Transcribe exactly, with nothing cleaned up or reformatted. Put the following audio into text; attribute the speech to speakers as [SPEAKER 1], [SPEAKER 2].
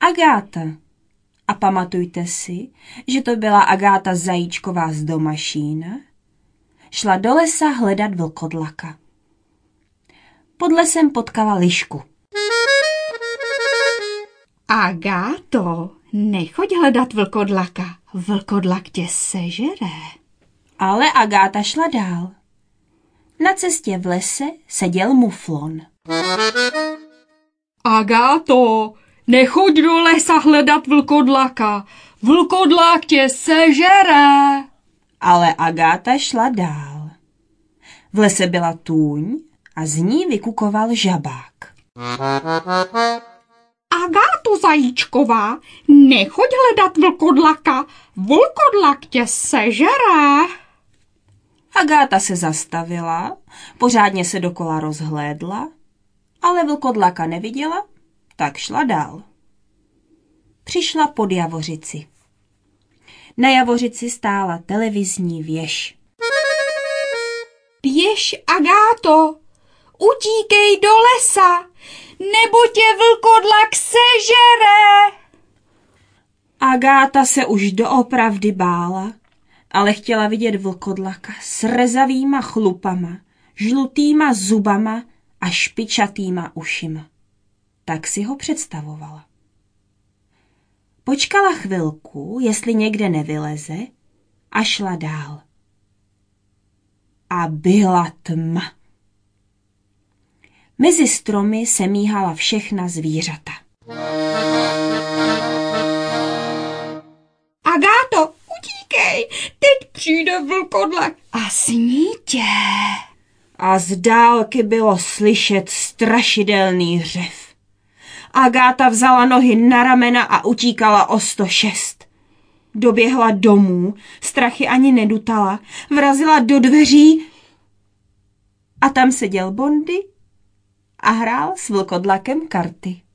[SPEAKER 1] Agáta. A pamatujte si, že to byla Agáta Zajíčková z Domašína. Šla do lesa hledat vlkodlaka. Pod lesem potkala lišku.
[SPEAKER 2] Agáto, nechoď hledat vlkodlaka. Vlkodlak tě sežere.
[SPEAKER 1] Ale Agáta šla dál. Na cestě v lese seděl muflon.
[SPEAKER 2] Agáto, nechoď do lesa hledat vlkodlaka. Vlkodlak tě sežere.
[SPEAKER 1] Ale Agáta šla dál. V lese byla tůň a z ní vykukoval žabák.
[SPEAKER 2] Agáto Zajíčková, nechoď hledat vlkodlaka. Vlkodlak tě sežere.
[SPEAKER 1] Agáta se zastavila, pořádně se dokola rozhlédla, ale vlkodlaka neviděla, tak šla dál. Přišla pod Javořici. Na Javořici stála televizní věž.
[SPEAKER 2] Běž, Agáto, utíkej do lesa, nebo tě vlkodlak sežere.
[SPEAKER 1] Agáta se už doopravdy bála, ale chtěla vidět vlkodlaka s rezavýma chlupama, žlutýma zubama a špičatýma ušima. Tak si ho představovala. Počkala chvilku, jestli někde nevyleze, a šla dál. A byla tma. Mezi stromy se míhala všechna zvířata.
[SPEAKER 2] Agáto, utíkej, teď přijde vlkodlak a sní tě.
[SPEAKER 1] A z dálky bylo slyšet strašidelný řev. Agáta vzala nohy na ramena a utíkala o sto šest. Doběhla domů, strachy ani nedutala, vrazila do dveří a tam seděl Bondy a hrál s vlkodlakem karty.